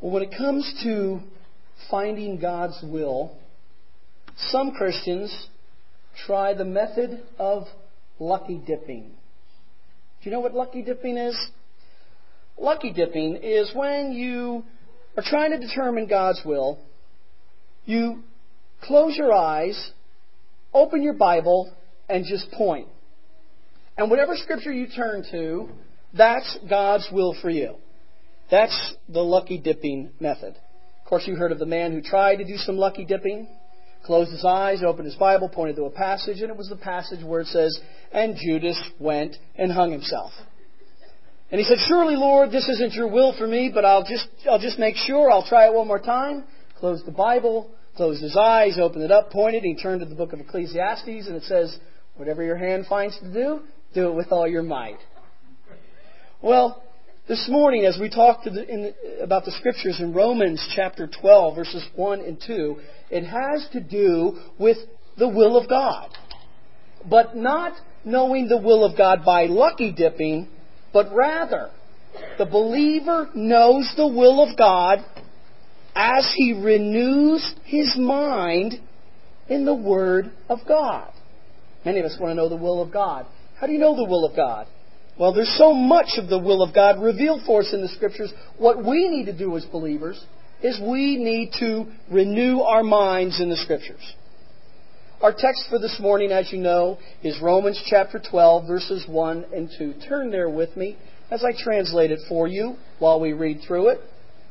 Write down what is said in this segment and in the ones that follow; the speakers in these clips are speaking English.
Well, when it comes to finding God's will, some Christians try the method of lucky dipping. Do you know what lucky dipping is? Lucky dipping is when you are trying to determine God's will. You close your eyes, open your Bible, and just point. And whatever scripture you turn to, that's God's will for you. That's the lucky dipping method. Of course, you heard of the man who tried to do some lucky dipping, closed his eyes, opened his Bible, pointed to a passage, and it was the passage where it says, "And Judas went and hung himself." And he said, "Surely, Lord, this isn't your will for me, but I'll just make sure. I'll try it one more time." Closed the Bible, closed his eyes, opened it up, pointed, and he turned to the book of Ecclesiastes, and it says, "Whatever your hand finds to do, do it with all your might." Well, this morning, as we talked about the Scriptures in Romans chapter 12, verses 1 and 2, it has to do with the will of God. But not knowing the will of God by lucky dipping, but rather the believer knows the will of God as he renews his mind in the Word of God. Many of us want to know the will of God. How do you know the will of God? Well, there's so much of the will of God revealed for us in the Scriptures. What we need to do as believers is we need to renew our minds in the Scriptures. Our text for this morning, as you know, is Romans chapter 12, verses 1 and 2. Turn there with me as I translate it for you while we read through it.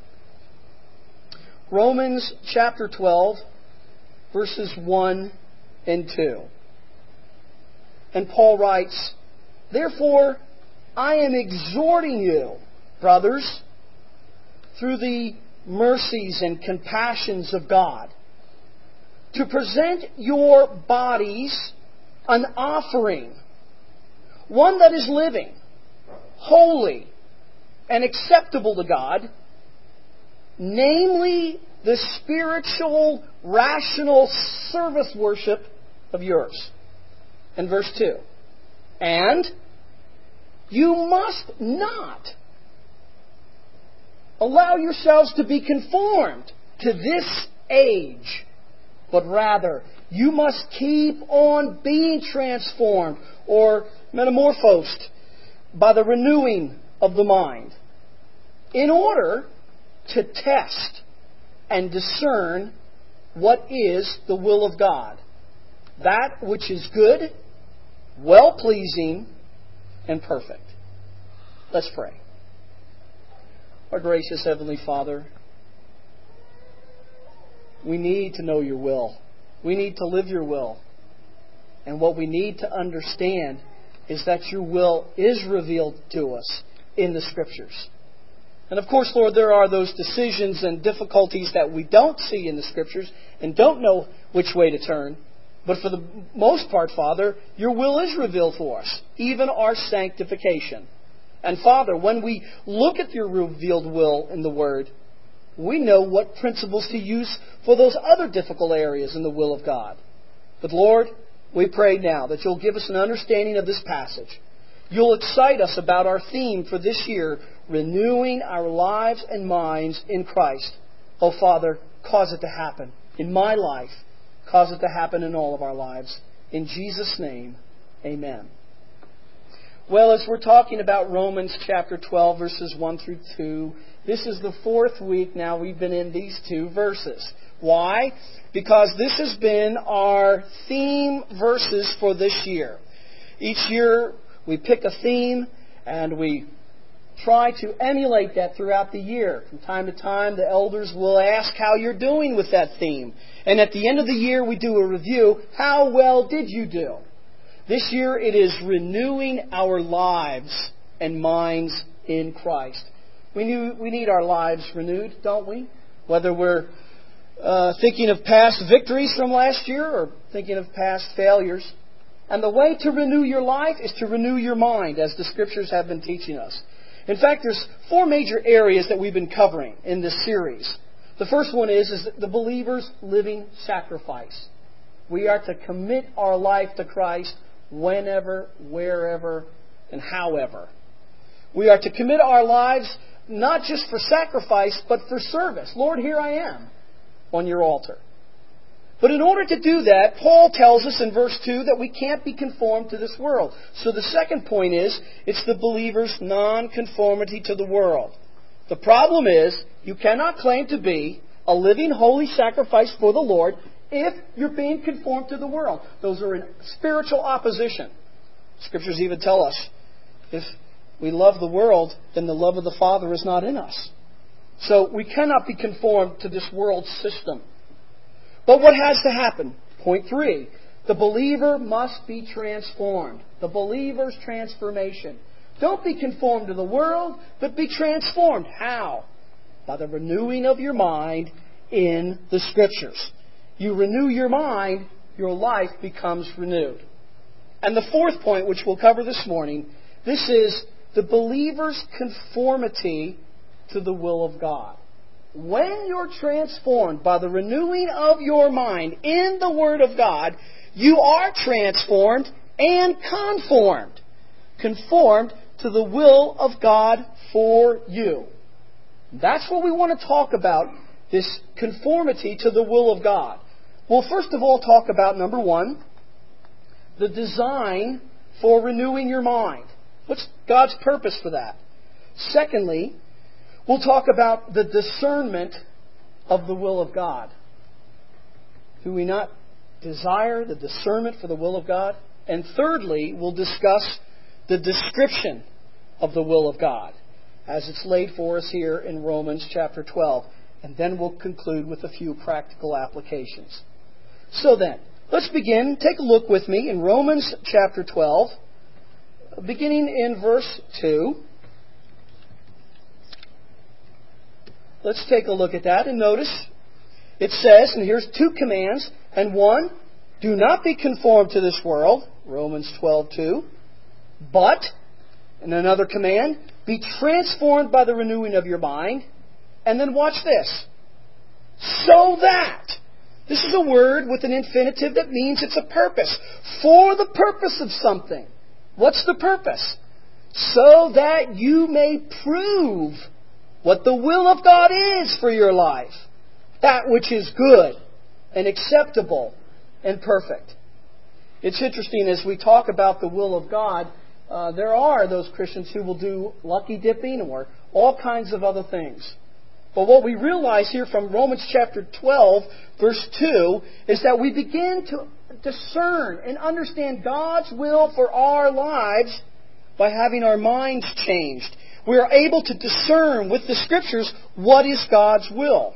Romans chapter 12, verses 1 and 2. And Paul writes, "Therefore, I am exhorting you, brothers, through the mercies and compassions of God, to present your bodies an offering, one that is living, holy, and acceptable to God, namely the spiritual, rational service worship of yours." And verse 2. "And you must not allow yourselves to be conformed to this age, but rather you must keep on being transformed or metamorphosed by the renewing of the mind, in order to test and discern what is the will of God, that which is good, well-pleasing, and perfect." Let's pray. Our gracious Heavenly Father, we need to know your will. We need to live your will. And what we need to understand is that your will is revealed to us in the Scriptures. And of course, Lord, there are those decisions and difficulties that we don't see in the Scriptures and don't know which way to turn. But for the most part, Father, your will is revealed for us, even our sanctification. And Father, when we look at your revealed will in the Word, we know what principles to use for those other difficult areas in the will of God. But Lord, we pray now that you'll give us an understanding of this passage. You'll excite us about our theme for this year, renewing our lives and minds in Christ. Oh Father, cause it to happen in my life. Cause it to happen in all of our lives. In Jesus' name, amen. Well, as we're talking about Romans chapter 12, verses 1 through 2, this is the fourth week now we've been in these two verses. Why? Because this has been our theme verses for this year. Each year we pick a theme and we try to emulate that throughout the year. From time to time, the elders will ask how you're doing with that theme. And at the end of the year, we do a review. How well did you do? This year, it is renewing our lives and minds in Christ. We need our lives renewed, don't we? Whether we're thinking of past victories from last year or thinking of past failures. And the way to renew your life is to renew your mind, as the Scriptures have been teaching us. In fact, there's four major areas that we've been covering in this series. The first one is the believer's living sacrifice. We are to commit our life to Christ whenever, wherever, and however. We are to commit our lives not just for sacrifice, but for service. Lord, here I am on your altar. But in order to do that, Paul tells us in verse 2 that we can't be conformed to this world. So the second point is, it's the believer's non-conformity to the world. The problem is, you cannot claim to be a living, holy sacrifice for the Lord if you're being conformed to the world. Those are in spiritual opposition. Scriptures even tell us, if we love the world, then the love of the Father is not in us. So we cannot be conformed to this world system. But what has to happen? Point 3. The believer must be transformed. The believer's transformation. Don't be conformed to the world, but be transformed. How? By the renewing of your mind in the Scriptures. You renew your mind, your life becomes renewed. And the fourth point, which we'll cover this morning, this is the believer's conformity to the will of God. When you're transformed by the renewing of your mind in the Word of God, you are transformed and conformed. Conformed to the will of God for you. That's what we want to talk about, this conformity to the will of God. We'll first of all talk about, number 1, the design for renewing your mind. What's God's purpose for that? Secondly, we'll talk about the discernment of the will of God. Do we not desire the discernment for the will of God? And thirdly, we'll discuss the description of the will of God, as it's laid for us here in Romans chapter 12. And then we'll conclude with a few practical applications. So then, let's begin. Take a look with me in Romans chapter 12, beginning in verse 2. Let's take a look at that and notice it says, and here's 2 commands, and 1, do not be conformed to this world, Romans 12:2, but, and another command, be transformed by the renewing of your mind, and then watch this, so that. This is a word with an infinitive that means it's a purpose. For the purpose of something. What's the purpose? So that you may prove what the will of God is for your life. That which is good and acceptable and perfect. It's interesting as we talk about the will of God, there are those Christians who will do lucky dipping or all kinds of other things. But what we realize here from Romans chapter 12, verse 2, is that we begin to discern and understand God's will for our lives by having our minds changed. We are able to discern with the Scriptures what is God's will.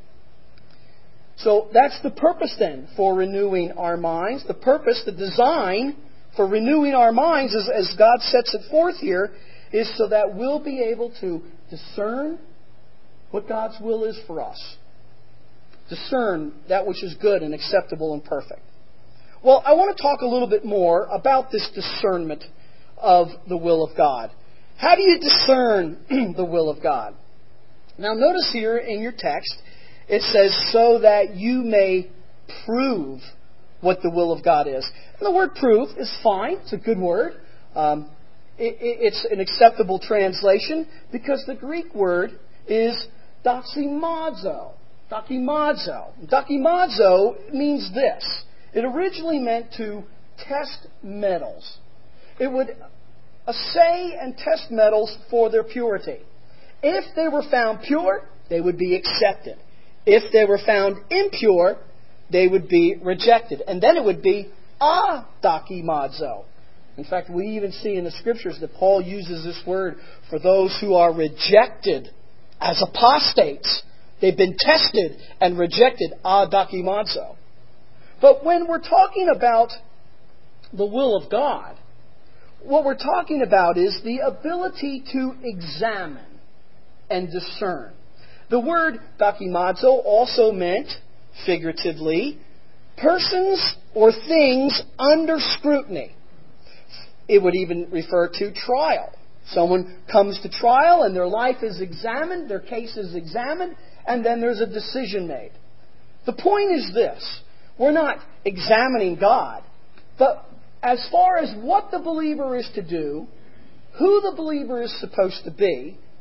So that's the purpose then for renewing our minds. The purpose, the design for renewing our minds, as God sets it forth here, is so that we'll be able to discern what God's will is for us. Discern that which is good and acceptable and perfect. Well, I want to talk a little bit more about this discernment of the will of God. How do you discern the will of God? Now notice here in your text, it says, so that you may prove what the will of God is. And the word prove is fine. It's a good word. It's an acceptable translation because the Greek word is dokimazo. Dokimazo. Dokimazo means this. It originally meant to test metals. It would assay and test metals for their purity. If they were found pure, they would be accepted. If they were found impure, they would be rejected. And then it would be dokimazo. In fact, we even see in the Scriptures that Paul uses this word for those who are rejected as apostates. They've been tested and rejected, dokimazo. But when we're talking about the will of God, what we're talking about is the ability to examine and discern. The word dokimazo also meant, figuratively, persons or things under scrutiny. It would even refer to trial. Someone comes to trial and their life is examined, their case is examined, and then there's a decision made. The point is this. We're not examining God, but as far as what the believer is to do, who the believer is supposed to be,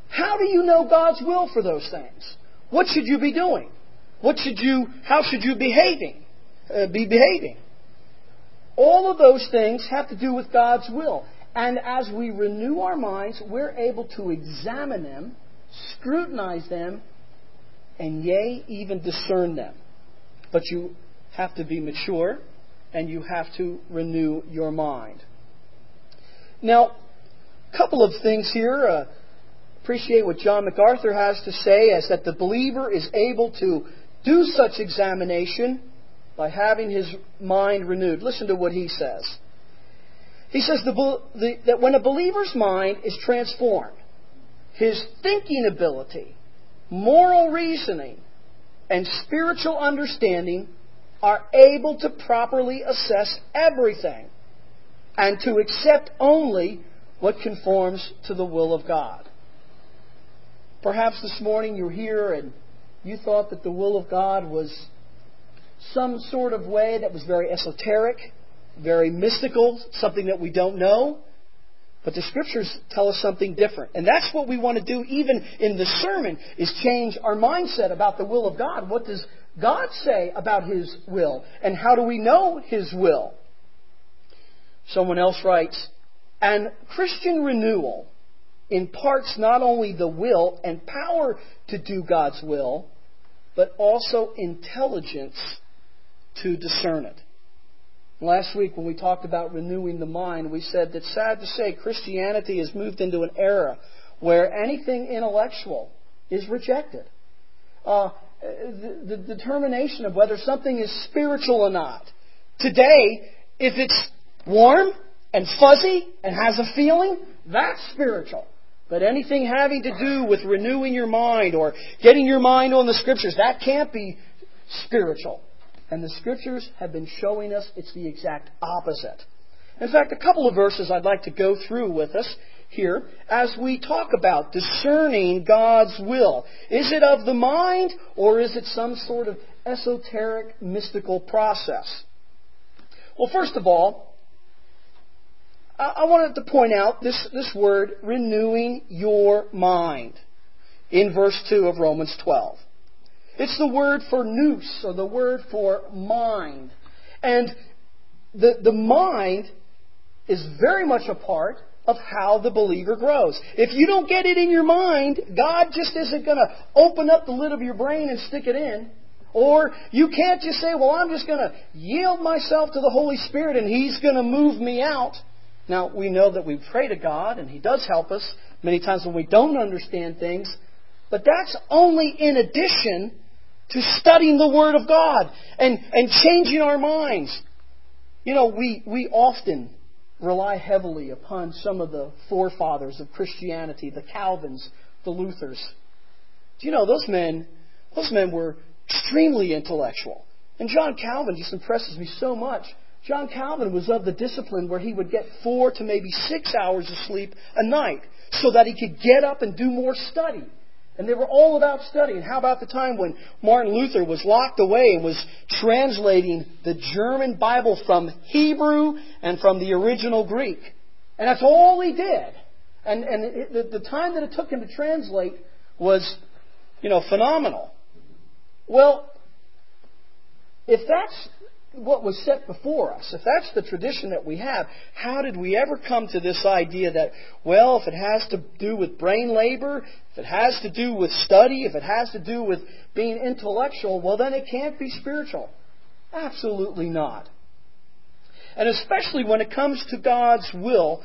How do you know God's will for those things? What should you be doing? How should you be behaving? All of those things have to do with God's will. And as we renew our minds, we're able to examine them, scrutinize them, and yea, even discern them. But you have to be mature, and you have to renew your mind. Now, a couple of things here. Appreciate what John MacArthur has to say, as that the believer is able to do such examination by having his mind renewed. Listen to what he says. He says that when a believer's mind is transformed, his thinking ability, moral reasoning, and spiritual understanding are able to properly assess everything and to accept only what conforms to the will of God. Perhaps this morning you're here and you thought that the will of God was some sort of way that was very esoteric, very mystical, something that we don't know. But the Scriptures tell us something different. And that's what we want to do even in the sermon, is change our mindset about the will of God. What does God say about His will? And how do we know His will? Someone else writes, "And Christian renewal imparts not only the will and power to do God's will, but also intelligence to discern it." Last week when we talked about renewing the mind, we said that, sad to say, Christianity has moved into an era where anything intellectual is rejected. The determination of whether something is spiritual or not. Today, if it's warm and fuzzy and has a feeling, that's spiritual. But anything having to do with renewing your mind or getting your mind on the Scriptures, that can't be spiritual. And the Scriptures have been showing us it's the exact opposite. In fact, a couple of verses I'd like to go through with us here as we talk about discerning God's will. Is it of the mind, or is it some sort of esoteric, mystical process? Well, first of all, I wanted to point out this word, renewing your mind, in verse 2 of Romans 12. It's the word for nous, or the word for mind. And the mind is very much a part of how the believer grows. If you don't get it in your mind, God just isn't going to open up the lid of your brain and stick it in. Or you can't just say, well, I'm just going to yield myself to the Holy Spirit and He's going to move me out. Now, we know that we pray to God and He does help us many times when we don't understand things. But that's only in addition to studying the Word of God and changing our minds. You know, we often rely heavily upon some of the forefathers of Christianity, the Calvins, the Luthers. Do you know, those men were extremely intellectual. And John Calvin just impresses me so much. John Calvin was of the discipline where he would get 4 to maybe 6 hours of sleep a night so that he could get up and do more study. And they were all about study. And how about the time when Martin Luther was locked away and was translating the German Bible from Hebrew and from the original Greek? And that's all he did. And the time that it took him to translate was, phenomenal. Well, if that's what was set before us, if that's the tradition that we have, how did we ever come to this idea that, well, if it has to do with brain labor, if it has to do with study, if it has to do with being intellectual, well, then it can't be spiritual? Absolutely not. And especially when it comes to God's will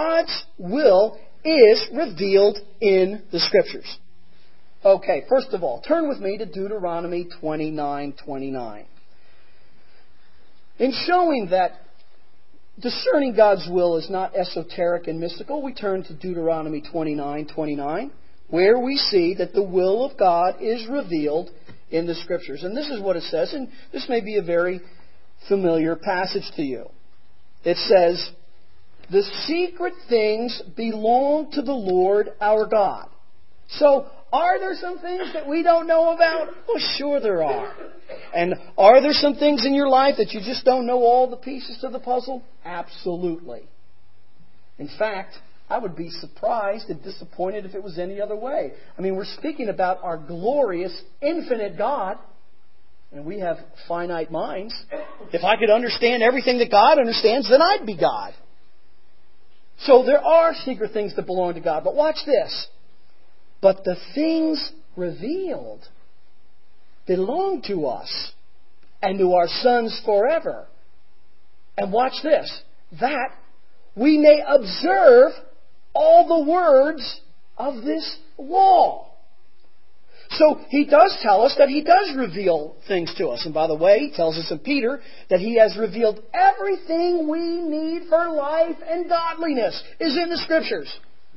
is revealed in the Scriptures. Okay, first of all, turn with me to Deuteronomy 29:29. In showing that discerning God's will is not esoteric and mystical, we turn to Deuteronomy 29:29, where we see that the will of God is revealed in the Scriptures. And this is what it says, and this may be a very familiar passage to you. It says, "The secret things belong to the Lord our God." So, are there some things that we don't know about? Oh, sure there are. And are there some things in your life that you just don't know all the pieces to the puzzle? Absolutely. In fact, I would be surprised and disappointed if it was any other way. I mean, we're speaking about our glorious, infinite God, and we have finite minds. If I could understand everything that God understands, then I'd be God. So there are secret things that belong to God. But watch this. But the things revealed belong to us and to our sons forever. And watch this. That we may observe all the words of this law. So he does tell us that he does reveal things to us. And by the way, he tells us in Peter that he has revealed everything we need for life and godliness is in the Scriptures.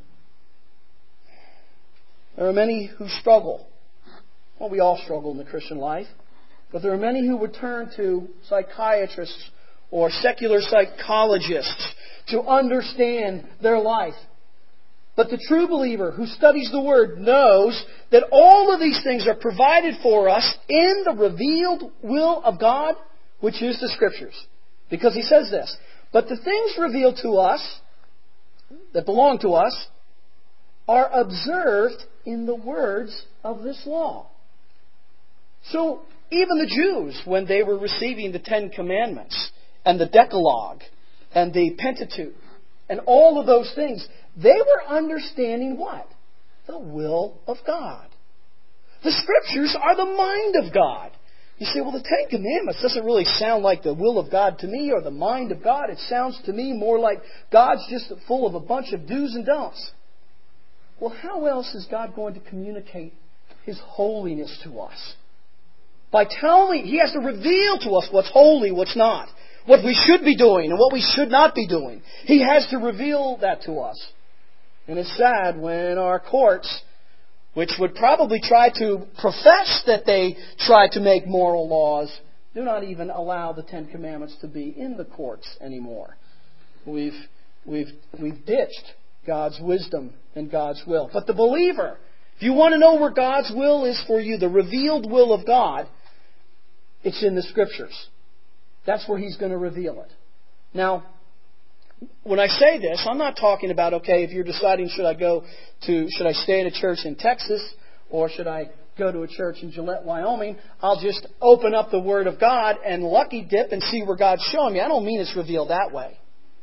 There are many who struggle. Well, we all struggle in the Christian life. But there are many who would turn to psychiatrists or secular psychologists to understand their life. But the true believer who studies the Word knows that all of these things are provided for us in the revealed will of God, which is the Scriptures. Because he says this, but the things revealed to us, that belong to us, are observed in the words of this law. So even the Jews, when they were receiving the Ten Commandments and the Decalogue and the Pentateuch and all of those things, they were understanding what? The will of God. The Scriptures are the mind of God. You say, well, the Ten Commandments doesn't really sound like the will of God to me or the mind of God. It sounds to me more like God's just full of a bunch of do's and don'ts. Well, how else is God going to communicate His holiness to us? By telling, He has to reveal to us what's holy, what's not. What we should be doing and what we should not be doing. He has to reveal that to us. And it's sad when our courts, which would probably try to profess that they try to make moral laws, do not even allow the Ten Commandments to be in the courts anymore. We've ditched God's wisdom and God's will. But the believer, if you want to know where God's will is for you, the revealed will of God, it's in the Scriptures. That's where He's going to reveal it. Now, when I say this, I'm not talking about, okay, if you're deciding should I stay at a church in Texas or should I go to a church in Gillette, Wyoming, I'll just open up the Word of God and lucky dip and see where God's showing me. I don't mean it's revealed that way.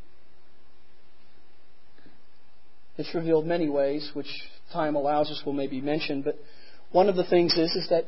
It's revealed many ways, which time allows us will maybe mention, but one of the things is that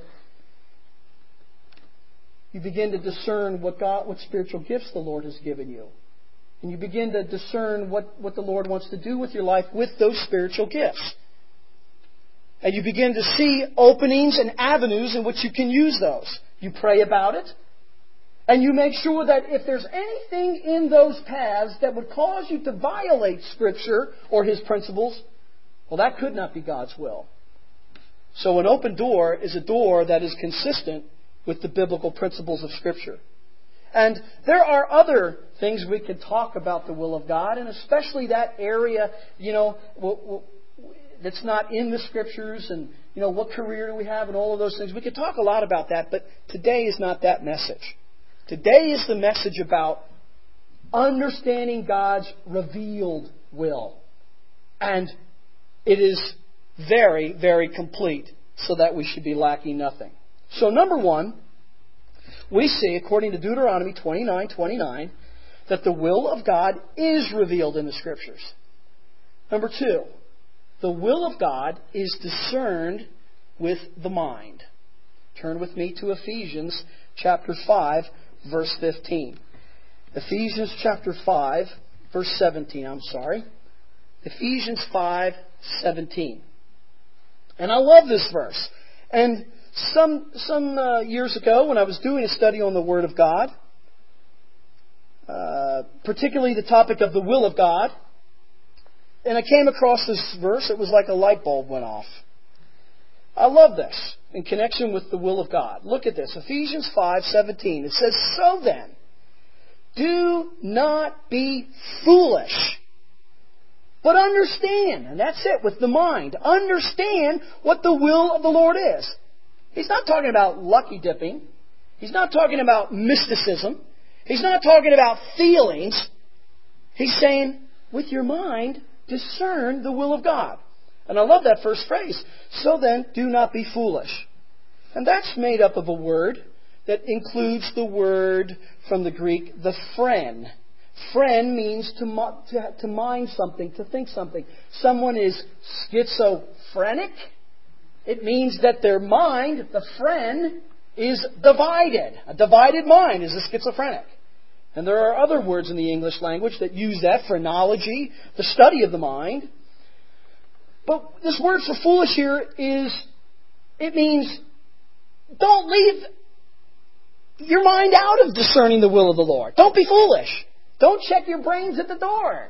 you begin to discern what spiritual gifts the Lord has given you. And you begin to discern what the Lord wants to do with your life with those spiritual gifts. And you begin to see openings and avenues in which you can use those. You pray about it. And you make sure that if there's anything in those paths that would cause you to violate Scripture or His principles, well, that could not be God's will. So an open door is a door that is consistent with the biblical principles of Scripture. And there are other things we can talk about the will of God, and especially that area, that's not in the Scriptures, and, what career do we have, and all of those things. We could talk a lot about that, but today is not that message. Today is the message about understanding God's revealed will. And it is very, very complete, so that we should be lacking nothing. So number one, we see, according to Deuteronomy 29:29, that the will of God is revealed in the Scriptures. Number two, the will of God is discerned with the mind. Turn with me to Ephesians chapter 5, verse 15. Ephesians chapter 5, verse 17, Ephesians 5:17. And I love this verse. And some years ago, when I was doing a study on the Word of God, particularly the topic of the will of God, and I came across this verse, it was like a light bulb went off. I love this in connection with the will of God. Look at this, Ephesians 5:17. It says, "So then, do not be foolish, but understand," and that's it, with the mind, understand what the will of the Lord is. He's not talking about lucky dipping. He's not talking about mysticism. He's not talking about feelings. He's saying, with your mind, discern the will of God. And I love that first phrase. So then, do not be foolish. And that's made up of a word that includes the word from the Greek, the phren. Phren means to mind something, to think something. Someone is schizophrenic. It means that their mind, the phren, is divided. A divided mind is a schizophrenic. And there are other words in the English language that use that, phrenology, the study of the mind. But this word for foolish here it means don't leave your mind out of discerning the will of the Lord. Don't be foolish. Don't check your brains at the door.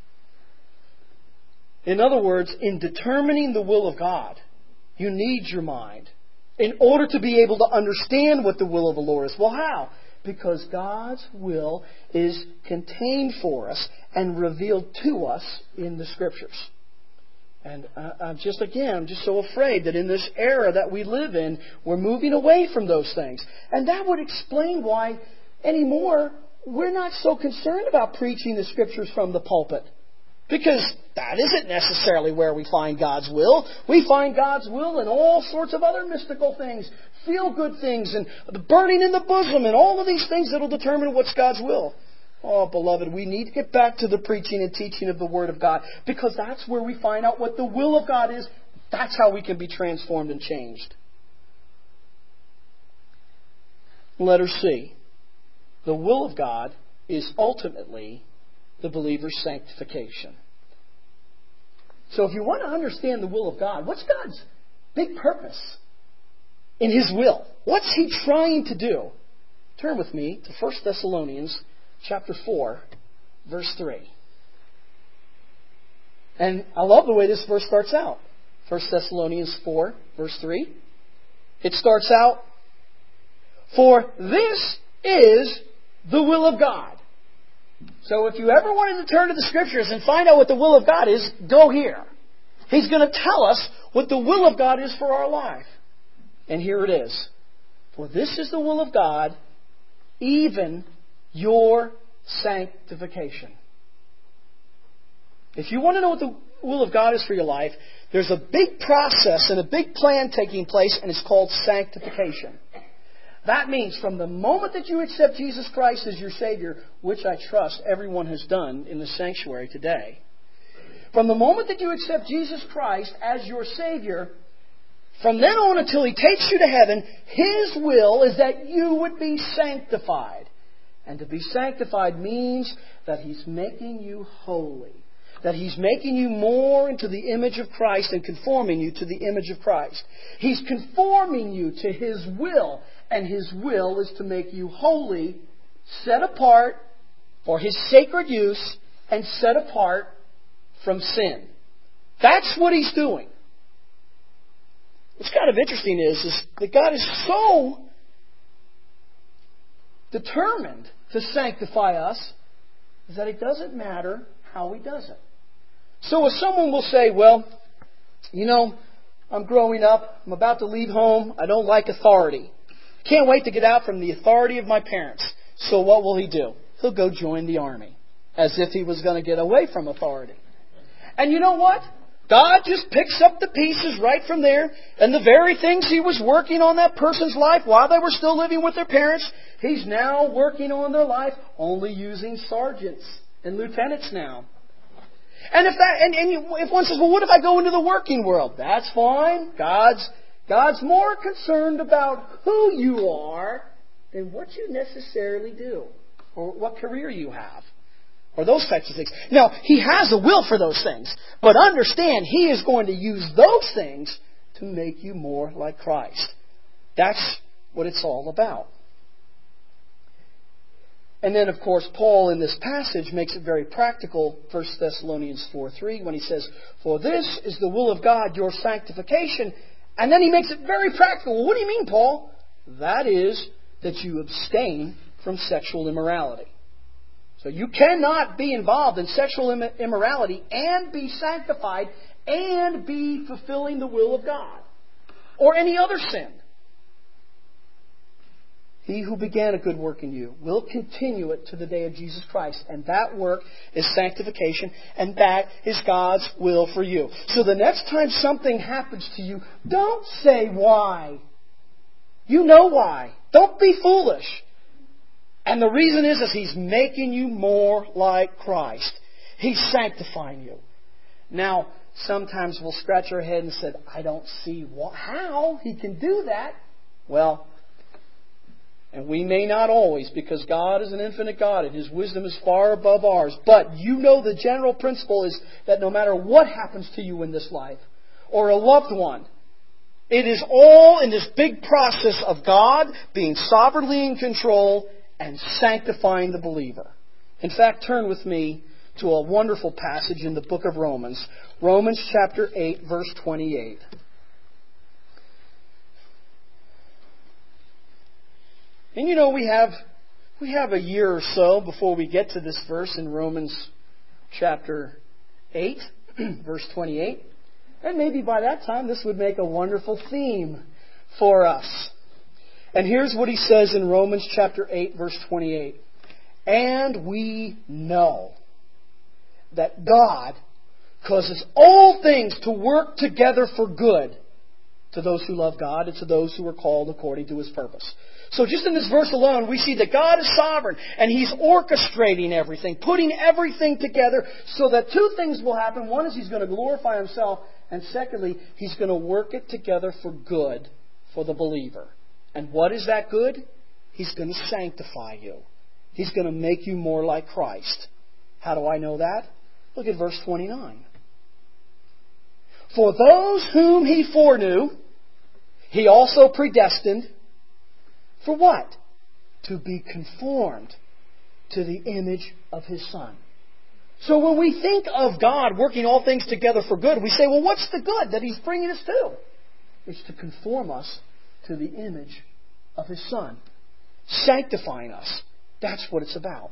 In other words, in determining the will of God, you need your mind in order to be able to understand what the will of the Lord is. Well, how? Because God's will is contained for us and revealed to us in the Scriptures. And I'm just so afraid that in this era that we live in, we're moving away from those things. And that would explain why anymore we're not so concerned about preaching the Scriptures from the pulpit. Because that isn't necessarily where we find God's will. We find God's will in all sorts of other mystical things, feel-good things, and the burning in the bosom, and all of these things that will determine what's God's will. Oh, beloved, we need to get back to the preaching and teaching of the Word of God, because that's where we find out what the will of God is. That's how we can be transformed and changed. Letter C. The will of God is ultimately the believer's sanctification. So if you want to understand the will of God, what's God's big purpose in His will? What's He trying to do? Turn with me to 1 Thessalonians chapter 4, verse 3. And I love the way this verse starts out. 1 Thessalonians 4, verse 3. It starts out, "For this is the will of God." So if you ever wanted to turn to the Scriptures and find out what the will of God is, go here. He's going to tell us what the will of God is for our life. And here it is. "For this is the will of God, even your sanctification." If you want to know what the will of God is for your life, there's a big process and a big plan taking place, and it's called sanctification. That means from the moment that you accept Jesus Christ as your Savior, which I trust everyone has done in the sanctuary today, from the moment that you accept Jesus Christ as your Savior, from then on until He takes you to heaven, His will is that you would be sanctified. And to be sanctified means that He's making you holy. That He's making you more into the image of Christ and conforming you to the image of Christ. He's conforming you to His will. And His will is to make you holy, set apart for His sacred use, and set apart from sin. That's what He's doing. What's kind of interesting is that God is so determined to sanctify us that it doesn't matter how He does it. So if someone will say, well, I'm growing up, I'm about to leave home, I don't like authority. Can't wait to get out from the authority of my parents. So what will he do? He'll go join the army, as if he was going to get away from authority. And you know what? God just picks up the pieces right from there, and the very things He was working on that person's life while they were still living with their parents, He's now working on their life, only using sergeants and lieutenants now. And if one says, well, what if I go into the working world? That's fine. God's more concerned about who you are than what you necessarily do or what career you have or those types of things. Now, He has a will for those things, but understand He is going to use those things to make you more like Christ. That's what it's all about. And then, of course, Paul in this passage makes it very practical, 1 Thessalonians 4:3, when he says, "For this is the will of God, your sanctification." And then he makes it very practical. Well, what do you mean, Paul? That is that you abstain from sexual immorality. So you cannot be involved in sexual immorality and be sanctified and be fulfilling the will of God or any other sin. He who began a good work in you will continue it to the day of Jesus Christ. And that work is sanctification, and that is God's will for you. So the next time something happens to you, don't say why. You know why. Don't be foolish. And the reason is He's making you more like Christ. He's sanctifying you. Now, sometimes we'll scratch our head and say, I don't see how He can do that. Well, and we may not always, because God is an infinite God and His wisdom is far above ours. But you know the general principle is that no matter what happens to you in this life, or a loved one, it is all in this big process of God being sovereignly in control and sanctifying the believer. In fact, turn with me to a wonderful passage in the book of Romans. Romans chapter 8, verse 28. And you know, we have a year or so before we get to this verse in Romans chapter 8, verse 28. And maybe by that time this would make a wonderful theme for us. And here's what he says in Romans chapter 8, verse 28. And we know that God causes all things to work together for good to those who love God and to those who are called according to His purpose. So just in this verse alone, we see that God is sovereign and He's orchestrating everything, putting everything together so that two things will happen. One is He's going to glorify Himself, and secondly, He's going to work it together for good for the believer. And what is that good? He's going to sanctify you. He's going to make you more like Christ. How do I know that? Look at verse 29. For those whom He foreknew, He also predestined. For what? To be conformed to the image of His Son. So when we think of God working all things together for good, we say, well, what's the good that He's bringing us to? It's to conform us to the image of His Son. Sanctifying us. That's what it's about.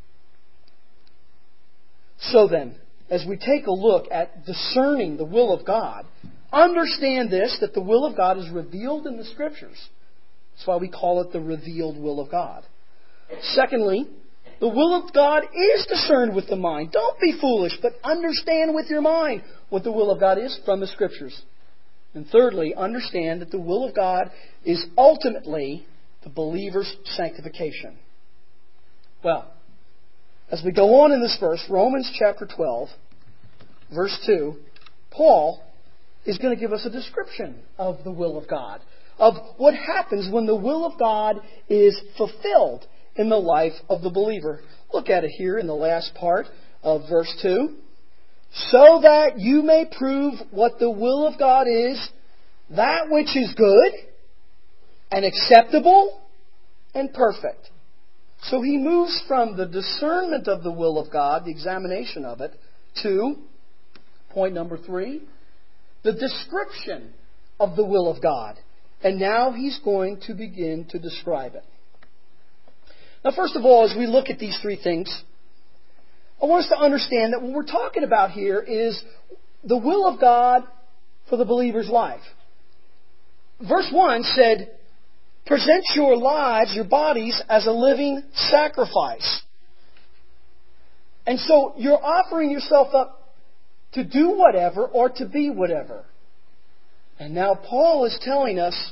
So then, as we take a look at discerning the will of God, understand this, that the will of God is revealed in the Scriptures. That's why we call it the revealed will of God. Secondly, the will of God is discerned with the mind. Don't be foolish, but understand with your mind what the will of God is from the Scriptures. And thirdly, understand that the will of God is ultimately the believer's sanctification. Well, as we go on in this verse, Romans chapter 12, verse 2, Paul is going to give us a description of the will of God, of what happens when the will of God is fulfilled in the life of the believer. Look at it here in the last part of verse 2. So that you may prove what the will of God is, that which is good and acceptable and perfect. So he moves from the discernment of the will of God, the examination of it, to point number 3, the description of the will of God. And now he's going to begin to describe it. Now, first of all, as we look at these three things, I want us to understand that what we're talking about here is the will of God for the believer's life. Verse 1 said, present your lives, your bodies, as a living sacrifice. And so you're offering yourself up to do whatever or to be whatever. And now Paul is telling us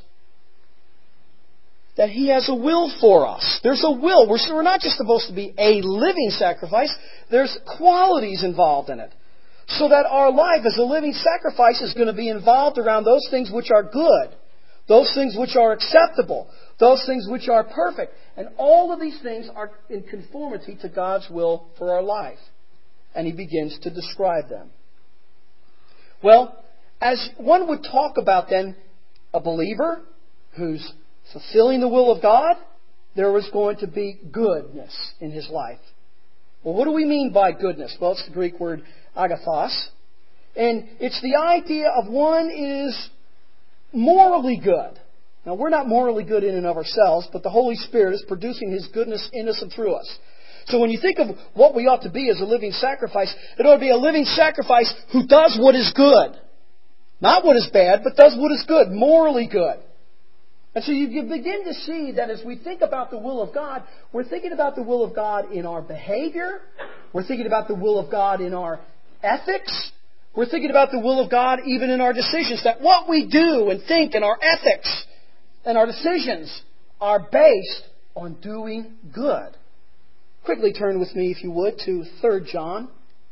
that He has a will for us. There's a will. We're not just supposed to be a living sacrifice. There's qualities involved in it. So that our life as a living sacrifice is going to be involved around those things which are good, those things which are acceptable, those things which are perfect. And all of these things are in conformity to God's will for our life. And he begins to describe them. Well, as one would talk about then a believer who's fulfilling the will of God, there was going to be goodness in his life. Well, what do we mean by goodness? Well, it's the Greek word agathos. And it's the idea of one is morally good. Now, we're not morally good in and of ourselves, but the Holy Spirit is producing His goodness in us and through us. So when you think of what we ought to be as a living sacrifice, it ought to be a living sacrifice who does what is good. Not what is bad, but does what is good, morally good. And so you begin to see that as we think about the will of God, we're thinking about the will of God in our behavior. We're thinking about the will of God in our ethics. We're thinking about the will of God even in our decisions. That what we do and think and our ethics and our decisions are based on doing good. Quickly turn with me, if you would, to 3 John.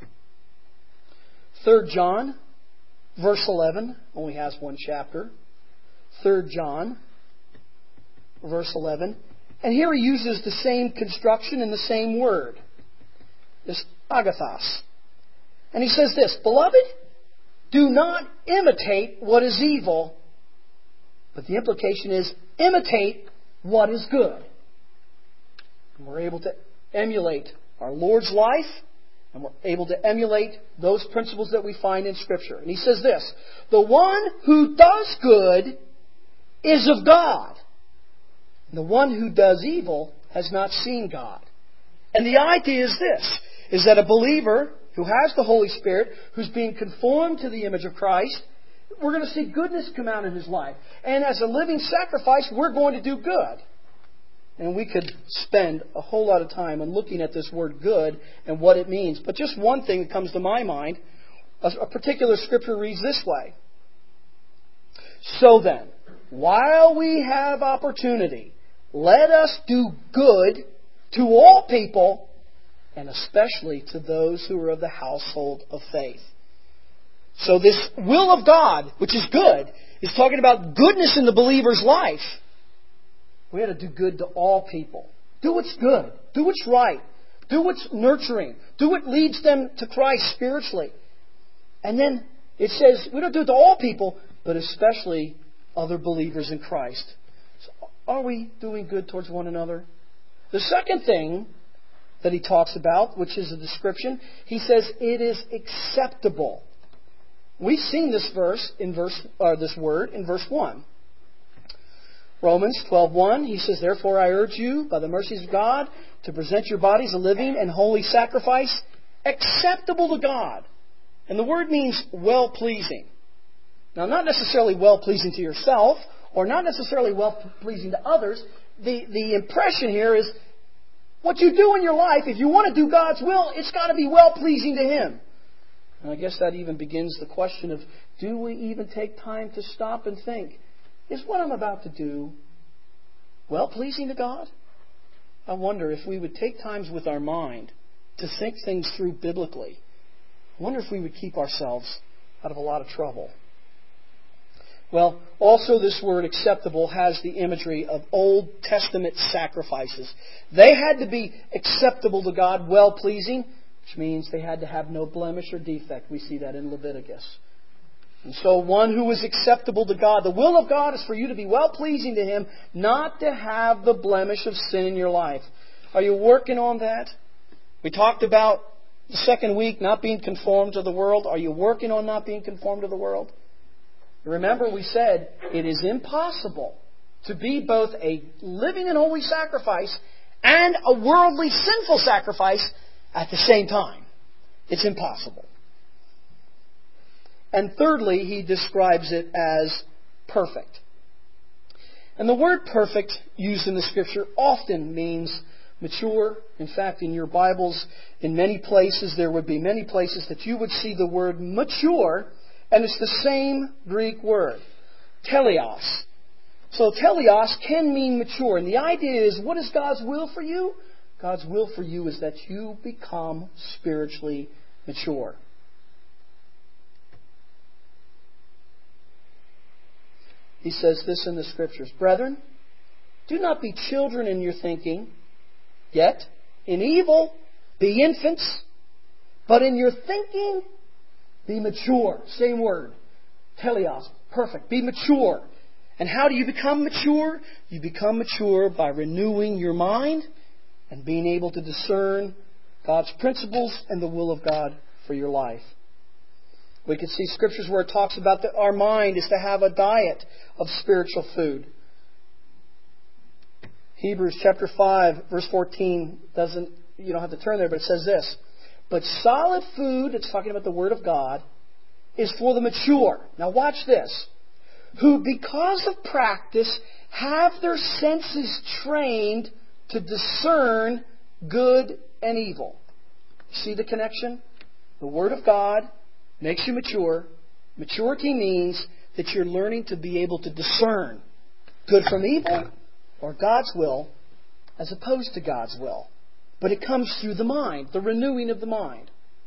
3 John, verse 11. Only has one chapter. 3 John, verse 11. And here he uses the same construction and the same word. This agathos. And he says this, Beloved, do not imitate what is evil, but the implication is imitate what is good. And we're able to emulate our Lord's life, and we're able to emulate those principles that we find in Scripture. And he says this, The one who does good is of God. And the one who does evil has not seen God. And the idea is this, is that a believer who has the Holy Spirit, who's being conformed to the image of Christ, we're going to see goodness come out in his life. And as a living sacrifice, we're going to do good. And we could spend a whole lot of time on looking at this word good and what it means. But just one thing that comes to my mind, a particular scripture reads this way. So then, while we have opportunity, let us do good to all people, and especially to those who are of the household of faith. So this will of God, which is good, is talking about goodness in the believer's life. We have to do good to all people. Do what's good. Do what's right. Do what's nurturing. Do what leads them to Christ spiritually. And then it says we don't do it to all people, but especially other believers in Christ. So are we doing good towards one another? The second thing that he talks about, which is a description, he says it is acceptable. We've seen this verse in this word in verse 1. Romans 12:1, he says, Therefore I urge you, by the mercies of God, to present your bodies a living and holy sacrifice, acceptable to God. And the word means well-pleasing. Now, not necessarily well-pleasing to yourself, or not necessarily well-pleasing to others. The impression here is, what you do in your life, if you want to do God's will, it's got to be well-pleasing to Him. And I guess that even begins the question of, do we even take time to stop and think, is what I'm about to do well-pleasing to God? I wonder if we would take times with our mind to think things through biblically. I wonder if we would keep ourselves out of a lot of trouble. Well, also this word acceptable has the imagery of Old Testament sacrifices. They had to be acceptable to God, well-pleasing, which means they had to have no blemish or defect. We see that in Leviticus. And so one who is acceptable to God, the will of God is for you to be well-pleasing to Him, not to have the blemish of sin in your life. Are you working on that? We talked about the second week not being conformed to the world. Are you working on not being conformed to the world? Remember we said it is impossible to be both a living and holy sacrifice and a worldly sinful sacrifice at the same time. It's impossible. And thirdly, he describes it as perfect. And the word perfect used in the Scripture often means mature. In fact, in your Bibles, in many places, there would be many places that you would see the word mature, and it's the same Greek word, teleos. So teleos can mean mature. And the idea is, what is God's will for you? God's will for you is that you become spiritually mature. He says this in the Scriptures. Brethren, do not be children in your thinking, yet in evil be infants, but in your thinking be mature. Same word. Teleos. Perfect. Be mature. And how do you become mature? You become mature by renewing your mind and being able to discern God's principles and the will of God for your life. We can see Scriptures where it talks about that our mind is to have a diet of spiritual food. Hebrews chapter 5, verse 14, you don't have to turn there, but it says this. But solid food, it's talking about the Word of God, is for the mature. Now watch this. Who because of practice have their senses trained to discern good and evil. See the connection? The Word of God makes you mature. Maturity means that you're learning to be able to discern good from evil or God's will as opposed to God's will. But it comes through the mind, the renewing of the mind.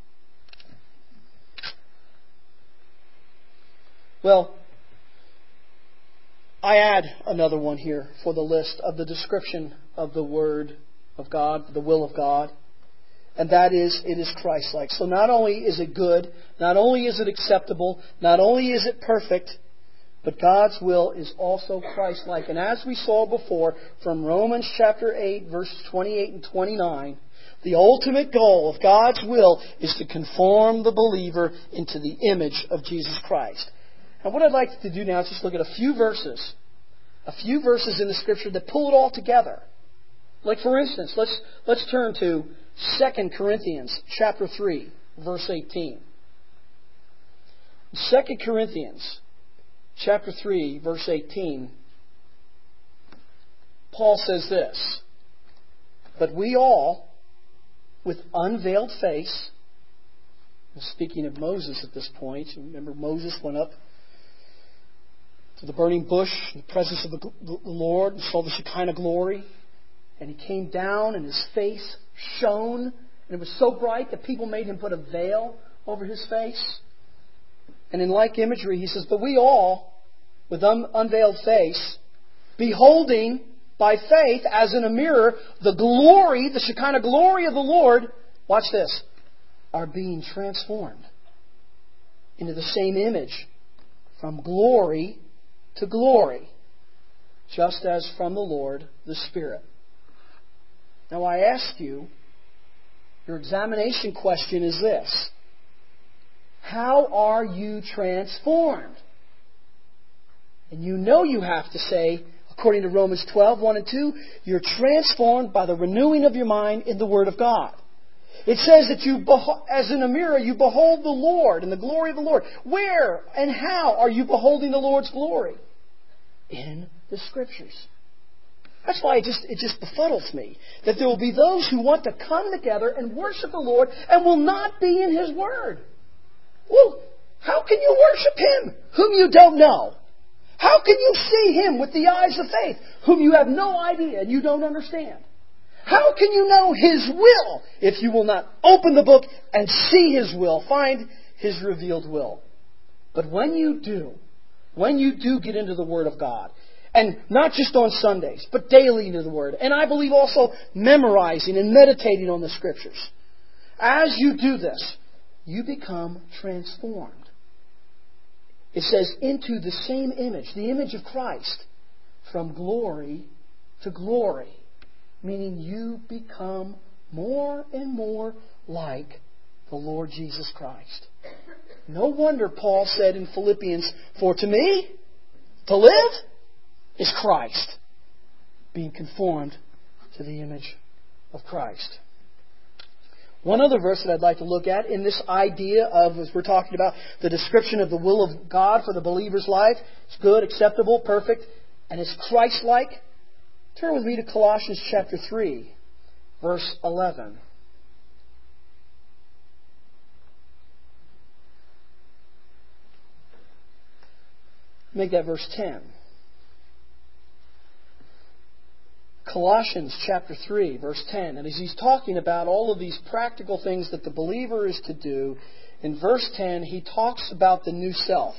Well, I add another one here for the list of the description of the Word of God, the will of God. And that is, it is Christ-like. So not only is it good, not only is it acceptable, not only is it perfect, but God's will is also Christ-like. And as we saw before from Romans chapter 8, verses 28 and 29, the ultimate goal of God's will is to conform the believer into the image of Jesus Christ. And what I'd like to do now is just look at a few verses in the Scripture that pull it all together. Like for instance, let's turn to 2 Corinthians chapter 3, verse 18. 2 Corinthians chapter 3, verse 18, Paul says this, "But we all, with unveiled face," speaking of Moses at this point, remember Moses went up to the burning bush in the presence of the Lord and saw the Shekinah glory. And he came down and his face shone. And it was so bright that people made him put a veil over his face. And in like imagery, he says, "But we all, with unveiled face, beholding by faith as in a mirror the glory, the Shekinah glory of the Lord," watch this, "are being transformed into the same image from glory to glory, just as from the Lord the Spirit." Now I ask you, your examination question is this: how are you transformed? And you know you have to say, according to Romans 12, 1 and 2, you're transformed by the renewing of your mind in the Word of God. It says that as in a mirror, you behold the Lord and the glory of the Lord. Where and how are you beholding the Lord's glory? In the Scriptures. That's why it just befuddles me that there will be those who want to come together and worship the Lord and will not be in His Word. Well, how can you worship Him whom you don't know? How can you see Him with the eyes of faith whom you have no idea and you don't understand? How can you know His will if you will not open the book and see His will, find His revealed will? But when you do get into the Word of God, and not just on Sundays, but daily into the Word, and I believe also memorizing and meditating on the Scriptures, as you do this, you become transformed. It says, into the same image, the image of Christ, from glory to glory. Meaning you become more and more like the Lord Jesus Christ. No wonder Paul said in Philippians, "For to me, to live is Christ," being conformed to the image of Christ. One other verse that I'd like to look at in this idea of, as we're talking about, the description of the will of God for the believer's life. It's good, acceptable, perfect, and it's Christ-like. Turn with me to Colossians chapter 3, verse 11. Make that verse 10. Colossians chapter 3, verse 10. And as he's talking about all of these practical things that the believer is to do, in verse 10 he talks about the new self.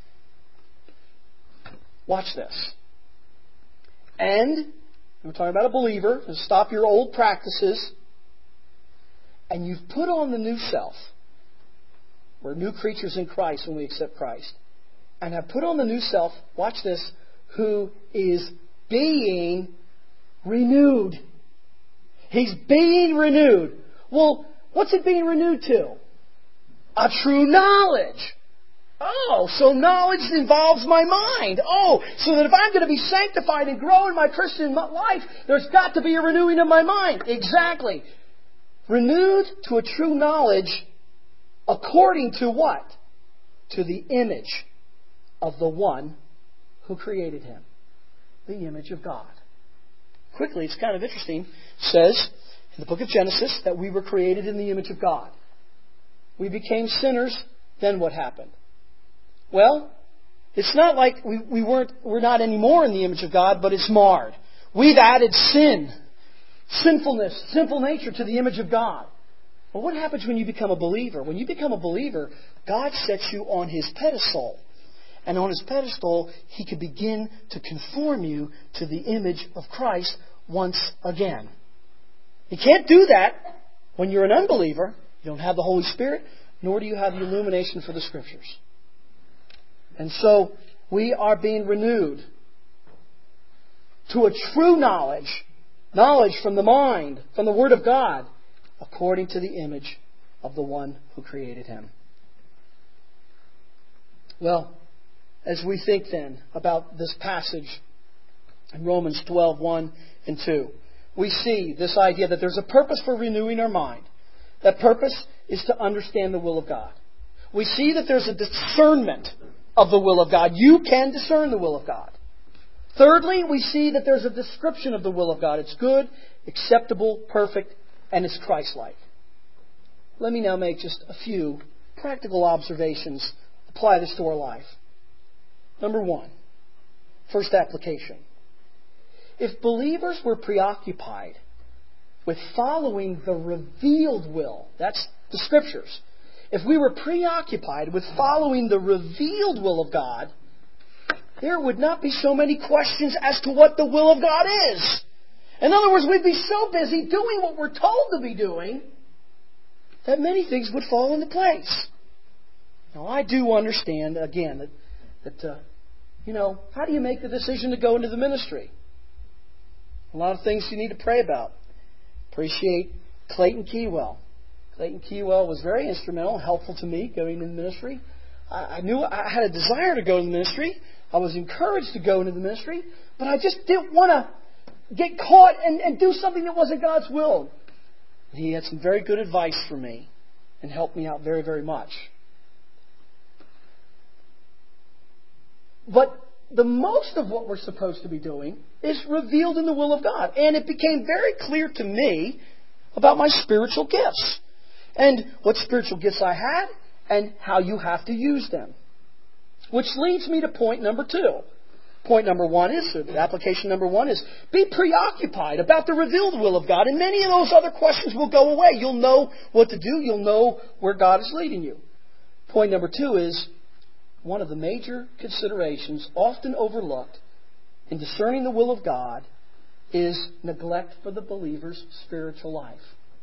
Watch this. And we're talking about a believer. Stop your old practices. And you've put on the new self. We're new creatures in Christ when we accept Christ. And have put on the new self, watch this, who is being renewed. He's being renewed. Well, what's it being renewed to? A true knowledge. Oh, so knowledge involves my mind. Oh, so that if I'm going to be sanctified and grow in my Christian life, there's got to be a renewing of my mind. Exactly. Renewed to a true knowledge according to what? To the image of the one who created him. the image of God. Quickly, it's kind of interesting. It says in the book of Genesis that we were created in the image of God. We became sinners, then what happened? Well, it's not like we're not anymore in the image of God, but it's marred. We've added sin, sinfulness, sinful nature to the image of God. Well, what happens when you become a believer? When you become a believer, God sets you on His pedestal. And on His pedestal, He can begin to conform you to the image of Christ once again. He can't do that when you're an unbeliever. You don't have the Holy Spirit, nor do you have the illumination for the Scriptures. And so, we are being renewed to a true knowledge from the mind, from the Word of God, according to the image of the one who created Him. Well, as we think then about this passage in Romans 12:1 and 2, we see this idea that there's a purpose for renewing our mind. That purpose is to understand the will of God. We see that there's a discernment of the will of God. You can discern the will of God. Thirdly, we see that there's a description of the will of God. It's good, acceptable, perfect, and it's Christ-like. Let me now make just a few practical observations. Apply this to our life. Number one, first application. If believers were preoccupied with following the revealed will, that's the Scriptures. If we were preoccupied with following the revealed will of God, there would not be so many questions as to what the will of God is. In other words, we'd be so busy doing what we're told to be doing that many things would fall into place. Now, I do understand, again, that how do you make the decision to go into the ministry? A lot of things you need to pray about. Appreciate Clayton Keywell. Clayton Keywell was very instrumental and helpful to me going into the ministry. I knew I had a desire to go to the ministry. I was encouraged to go into the ministry, but I just didn't want to get caught and do something that wasn't God's will. He had some very good advice for me and helped me out very, very much. But the most of what we're supposed to be doing is revealed in the will of God. And it became very clear to me about my spiritual gifts and what spiritual gifts I had and how you have to use them. Which leads me to point number 2. Point number 1 is, or application number 1 is, be preoccupied about the revealed will of God, and many of those other questions will go away. You'll know what to do. You'll know where God is leading you. Point number 2 is, one of the major considerations often overlooked in discerning the will of God is neglect for the believer's spiritual life.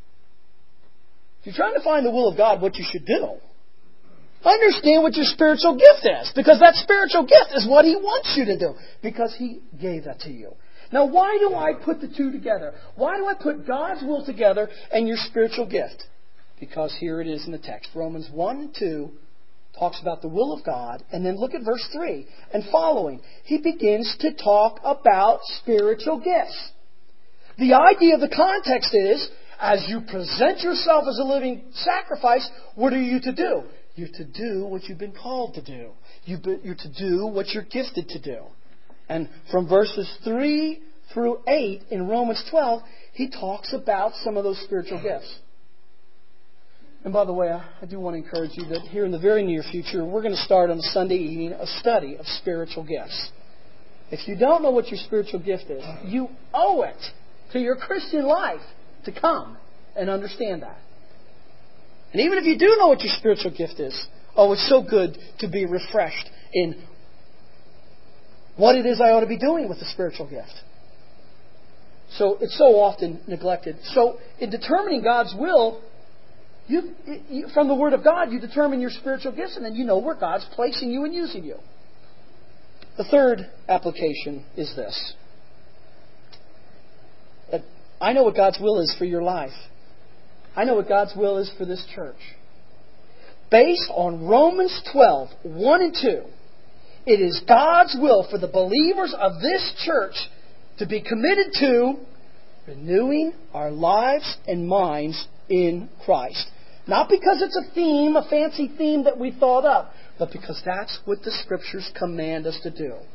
If you're trying to find the will of God, what you should do, understand what your spiritual gift is. Because that spiritual gift is what He wants you to do. Because He gave that to you. Now, why do I put the two together? Why do I put God's will together and your spiritual gift? Because here it is in the text. Romans 1:2 talks about the will of God. And then look at verse 3 and following. He begins to talk about spiritual gifts. The idea of the context is, as you present yourself as a living sacrifice, what are you to do? You're to do what you've been called to do. You're to do what you're gifted to do. And from verses 3 through 8 in Romans 12, he talks about some of those spiritual gifts. And by the way, I do want to encourage you that here in the very near future, we're going to start on Sunday evening a study of spiritual gifts. If you don't know what your spiritual gift is, you owe it to your Christian life to come and understand that. And even if you do know what your spiritual gift is, it's so good to be refreshed in what it is I ought to be doing with the spiritual gift. So it's so often neglected. So in determining God's will, you from the Word of God, you determine your spiritual gifts, and then you know where God's placing you and using you. The third application is this. That I know what God's will is for your life. I know what God's will is for this church. Based on Romans 12:1 and 2, it is God's will for the believers of this church to be committed to renewing our lives and minds in Christ. Not because it's a theme, a fancy theme that we thought up, but because that's what the Scriptures command us to do.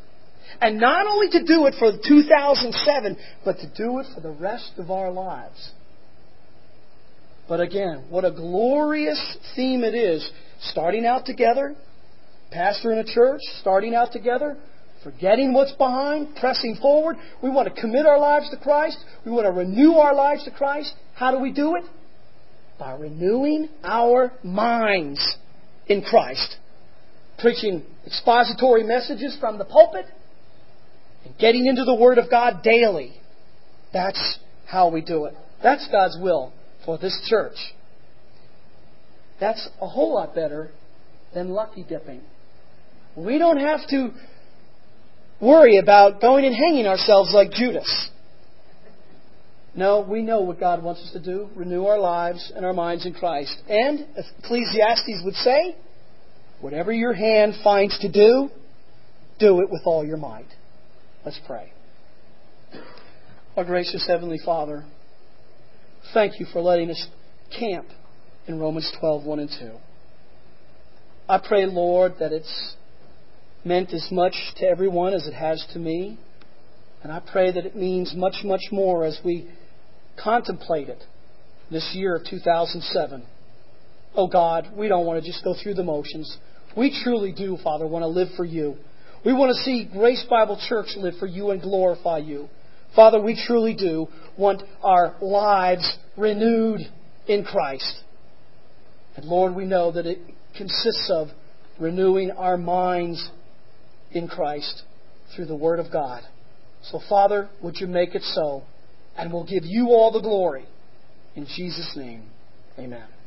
And not only to do it for 2007, but to do it for the rest of our lives. But again, what a glorious theme it is. Starting out together, pastor in a church, starting out together, forgetting what's behind, pressing forward. We want to commit our lives to Christ. We want to renew our lives to Christ. How do we do it? By renewing our minds in Christ. Preaching expository messages from the pulpit and getting into the Word of God daily. That's how we do it. That's God's will for this church. That's a whole lot better than lucky dipping. We don't have to worry about going and hanging ourselves like Judas. No, we know what God wants us to do. Renew our lives and our minds in Christ. And, as Ecclesiastes would say, whatever your hand finds to do, do it with all your might. Let's pray. Our gracious Heavenly Father, thank you for letting us camp in Romans 12, 1 and 2. I pray, Lord, that it's meant as much to everyone as it has to me. And I pray that it means much, much more as we contemplate it this year of 2007. Oh God, we don't want to just go through the motions. We truly do, Father, want to live for you. We want to see Grace Bible Church live for you and glorify you. Father, we truly do want our lives renewed in Christ. And Lord, we know that it consists of renewing our minds in Christ through the Word of God. So, Father, would you make it so? And we'll give you all the glory. In Jesus' name, amen.